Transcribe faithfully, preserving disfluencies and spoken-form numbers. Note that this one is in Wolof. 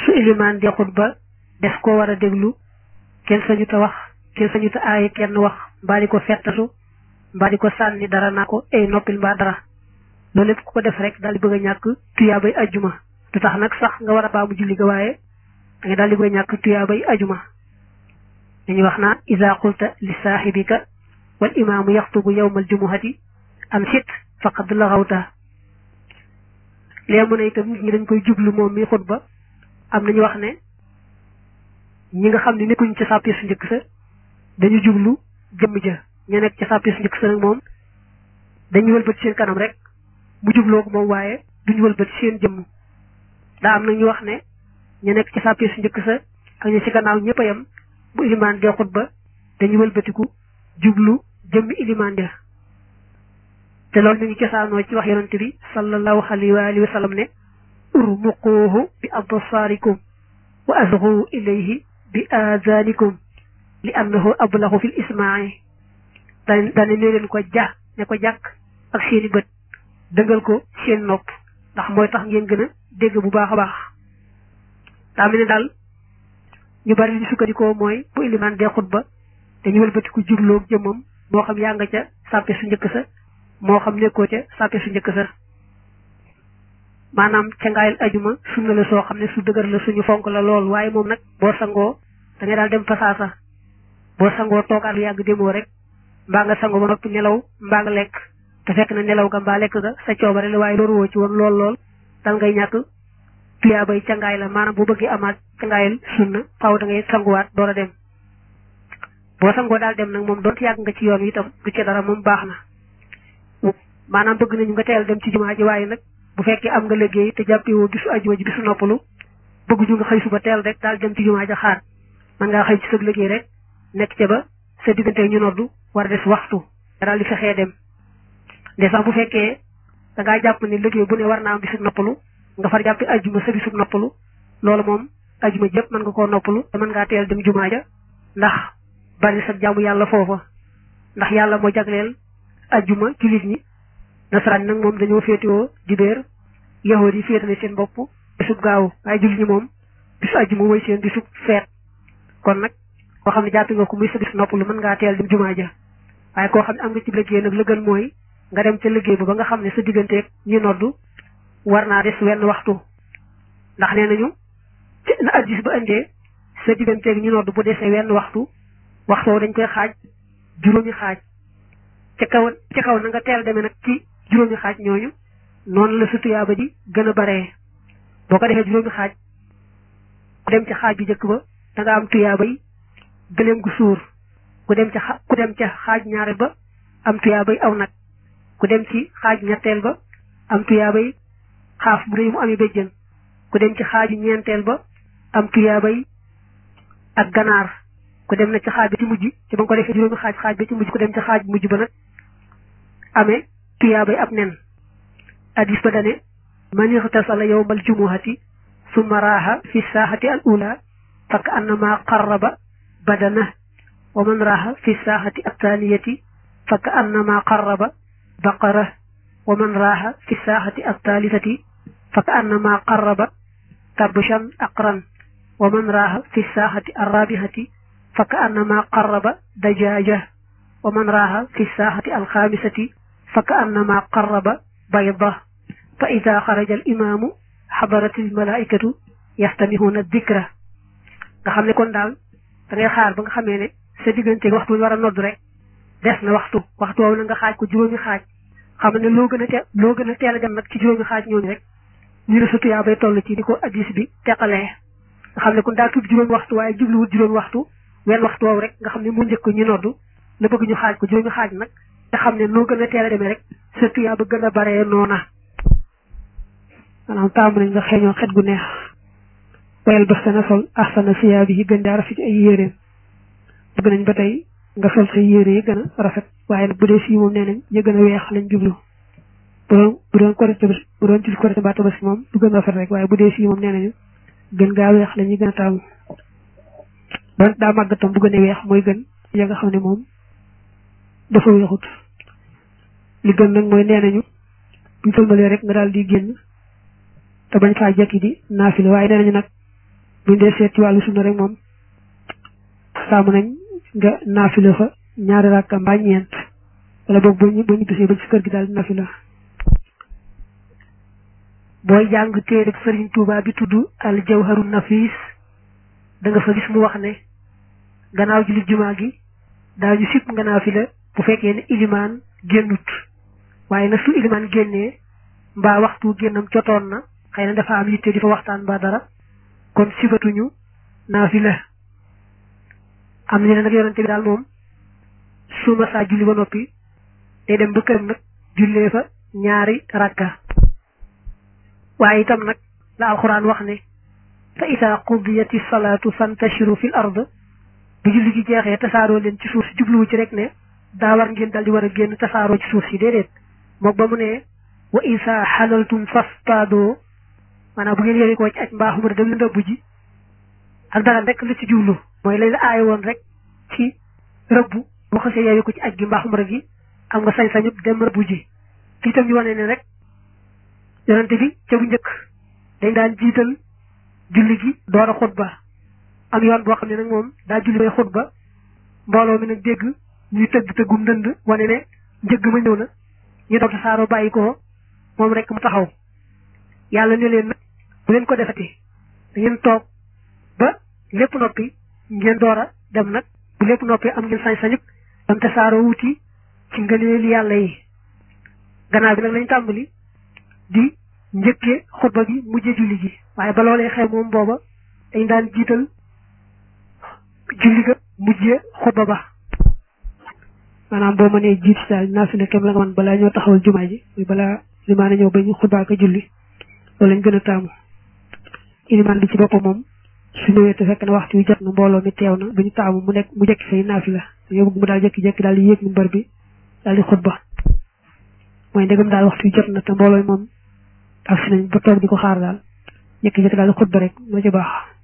su ilimaan di xutba def ko war a déglu kenn sañu ta wax kenn sañu ta aaye kenn wax mbaa di ko fettasu mbaa di ko sànni dara naa ko ay noppil mbaa dara loolu lépp ku ko def rek daal di bëgg a ñàkk tuyaabay ajjuma du tax nag sax nga war a baamu julli ga waaye da nga daal di bëgg a ñàkk tuyaabay ajjuma dañuy wax naa iza qulta li saaxibika wal imaamu yaxtubu yawmal jumuhati am sit faqad laxawta lee mu ne itam nit ñi dañ koy jublu moom mi xutba am nañu wax ne ñi nga xam ne nekkuñ ca sàppi su njëkk sa dañu jublu jëmm ja ña nekk ca sàppi su njëkk sa nag moom dañu wëlbati seen kanam rek mu jubloo ko moom waaye duñu wëlbati seen jëmm daa am na ñu wax ne ñu nekk ci sàppi su njëkk sa ak ñu ci gannaaw ñëpp a yem bu ilimaan dee xutba dañu wëlbatiku jublu jëmmi ilimaan ja te loolu mi ngi cosaanoo ci wax yonante bi sallallahu alayhi wa alihi wa sallam ne urmuquuhu bi absaarikum wa asghu ilayhi bi aazanikum li annahu ablahu fil ismaai dane dane ne leen ko ja ne ko jàkk ak seeni bët dëngal ko seen nopp ndax mooy tax ngeen gën a dégg bu baax a baax daa mel ne daal ñu bari li ñu sukkandikoo mooy bu ilimaan dee xutba dañu wëlbatiku jubloog jëmmam moo xam yaa nga ca sàppe su njëkk sa moo xam nekkoo ca sàppe su njëkk sa maanaam ca ngaayal ajuma sunna la soo xam ne su dëgër la suñu fonk la lool waaye moom nag boo sangoo da ngay daal dem fasaasa boo sangoo toogaat lu yàgg demoo rek mbaa nga sangoo ba noppi nelaw mbaa nga lekk te fekk na nelaw ga mbaa lekk ga sa coobare la waaye loolu woo ci woon lool lool dal ngay ñàkk tuyaabay cangaay la maanaam boo bëggee amaat cangaayal sunna faaw da ngay sanguwaat door a dem boo sangoo daal dem nag moom doonte yàgg nga ci yoon wi itam du ci dara moom baax na maanaam bëgg nañu nga teel dem ci jumaa ji waaye nag bu fekkee am nga liggéey te jàppewoo bisu ajuma ji bisu noppalu bëgguñu nga xëy suba teel rek daal dem ci jumaa ja xaar man ngaa xëy ci sa liggéey rek nekk ca ba sa diggante ñu noddu war a des waxtu daal di fexee dem de sax bu fekkee da ngaa jàpp ne liggéey bu ne war naa am bisu noppalu nga far jàppi ajuma sa bisu noppalu loolu moom ajuma jëpp mën nga koo noppalu te mën ngaa teel dem jumaa ja ndax bari sa jaamu yàlla foofa ndax yàlla moo jagleel ajuma jullit ñi nasaraan nag moom dañoo féetewoo dibéer yahood yi féetale seen bopp bisub gaaw waaye jullit ñi moom bisu ajuma mooy seen bisub feet kon nag koo xam ne jàppi nga ko muy sa bis noppalu mën ngaa teel dem jumaa ja waaye koo xam ne am nga ci liggéey nag la gën mooy nga dem ca liggéey ba ba nga xam ne sa digganteeg ñi noddu war naa des wenn waxtu ndax nee nañu na addis ba indee sa digganteeg ñi noddu bu desee wenn waxtu waxtu dañ koy xaaj juróomi xaaj ca kaw ca kaw na nga teel demee nag ci juróomi xaaj ñooñu noonu la sa tuyaaba di gën a baree boo ko defee juróomi xaaj ku dem ca xaaj bi njëkk ba da nga am tuyaaba yi gëléem gu suur ku dem ca ku dem ca xaaj ñaareel ba am tuyaaba yi aw nag ku dem ci xaaj ñetteel ba am tuyaaba yi xaaf bu rëy mu amee béjjën ku dem ci xaaju ñeenteel ba am tuyaaba yi ak ganaar ku dem na ci xaaj bi ci mujj ci ba nga ko defee juróomi xaaj xaaj bi ci mujj ku dem ci xaaj mujj ba nag amee tuyaabay ab nen hadis ba dane man ixtasala yawmal jumuhati summa raaha fi saaxati al ula fakk annama qarraba badana wa man raaha fi saaxati al thaniyati fakk annama qarraba baqara wa man raaha fi saaxati al thalithati fakk annama qarraba kabshan aqran wa man raaha fi saaxati al rabihati fakk annama qarraba dajaaja wa man raaha fi saaxati al xaamisati fakk annama qarraba bayda fa ida xaraja al imaamu xadarati al malaikatu yastamihuna dikra nga xam ne kon daal da ngay xaar ba nga xamee ne sa diggante waxtu ñu war a nodd rek des na waxtu waxtu woowu na nga xaaj ko juróomi xaaj xam ne loo gën a te loo gën a teel a dem nag ci juróomi xaaj ñooñu rek ñu ne sa tuyaa bay toll ci di ko addis bi teqalee nga xam ne kon daa tudd juróomi waxtu waaye jubluwut juróomi waxtu wenn waxtu woowu rek nga xam ne mu njëkk ñu noddu la bëgg ñu xaaj ko juróomi xaaj nag te xam ne noo gën a teel a demee rek sa tuyaa ba gën a baree noona maanaam taamu nañ nga xeeñoo xet gu neex wayal ba sana sol ahsana siyaabi yi gën daa rafet ay yéreem bëgg nañ ba tey nga sol say yére yi gën a rafet waaye nag bu dee fii moom nee nañ ñu gën a weex lañ jublu bu doon bu doon korite bu doon ci korite mbaa tabaski moom du gën a rafet rek waaye bu dee fii moom nee nañu gën gaa weex la ñuy gën a taamu doon daa màggatam bu gën a weex mooy gën ya nga xam ne moom dafa weexut li gën nag mooy nee nañu buñ sëlmalee rek nga daal di génn te bañ faa jekki di naafile waaye nee nañu nag bu dee seet ci wàllu sunna rek moom saamu nañ nga naafila fa ñaari rakka mbaa ñeent wala boog boo ñu boo ñu bisee ba ci kër gi daal di naafila booy jàng téere Sëriñ Tuubaa bi tudd al jawharu nafis da nga fa gis mu wax ne gannaaw julli jumaa gi daañu sip nga naafila bu fekkee ne ilimaan génnut waaye nag su ilimaan génnee mbaa waxtu génnam jotoon na xëy na dafa am yitte di fa waxtaan mbaa dara kon sibatuñu naafila am na nag yonente bi daal moom su ma saa julli ba noppi day dem ba këram nag jullee fa ñaari rakka waaye itam nag la alxuraan wax ne fa ida qudiyati salaatu fantashiru fil ard bu julli gi jeexee tasaaroo leen ci suuf si jubluwu ci rek ne daa war ngeen dal di war a génn tasaaroo ci suuf si déedéet mook ba mu ne wa isa xalaltum fastaadoo maanaam bu ngeen yëri koo ci aj mbaaxum rek dem leen rëbb ji ak dara rek la ci jublu mooy lañ la aaye woon rek ci rëbb boo xasee yëri ko ci aj gi mbaaxum rek gi am nga sañ-sañu dem rëbb ji fii tam ñu wane ne rek yonente bi ca bu njëkk dañ daan jiital julli gi door a xutba am yoon boo xam ne nag moom daa julli bay xutba mbooloo mi nag dégg ñuy tëgg tëggum ndënd wane ne njëgg ma ñëw na ñu doog tasaaroo bàyyi ko moom rek mu taxaw yàlla ne leen nag bu leen ko defati da ngeen toog ba lépp noppi ngeen door a dem nag bu lépp noppi am ngeen sañ-sañuk dam tasaaroo wuti ci ngëneel yàlla yi gannaaw bi nag lañ tàmbali di njëkkee xutba gi mujjee julli gi waaye ba loolee xew moom booba dañ daan jiital julli ga mujjee xutba ba maanaam boo mënee jiit si daal naafila kem la nga man balaa ñoo taxawal jumaa ji muy balaa limaan a ñëw ba ñu xutbaa ko julli loolu lañ gën a taamu ilimaan bi ci boppam moom su ñëwee te fekk na waxtu wi jot na mbooloo mi teew na bu ñu taamu mu nekk mu jekki fay naafila dañoo bëgg mu daal jekki-jekki daal di yéeg minbar bi daal di xutba mooy ndegam daal waxtu wi jot na te mbooloo moom ak si nañ ba toog di ko xaar daal jekki-jekki daal di xutba rek moo ci baax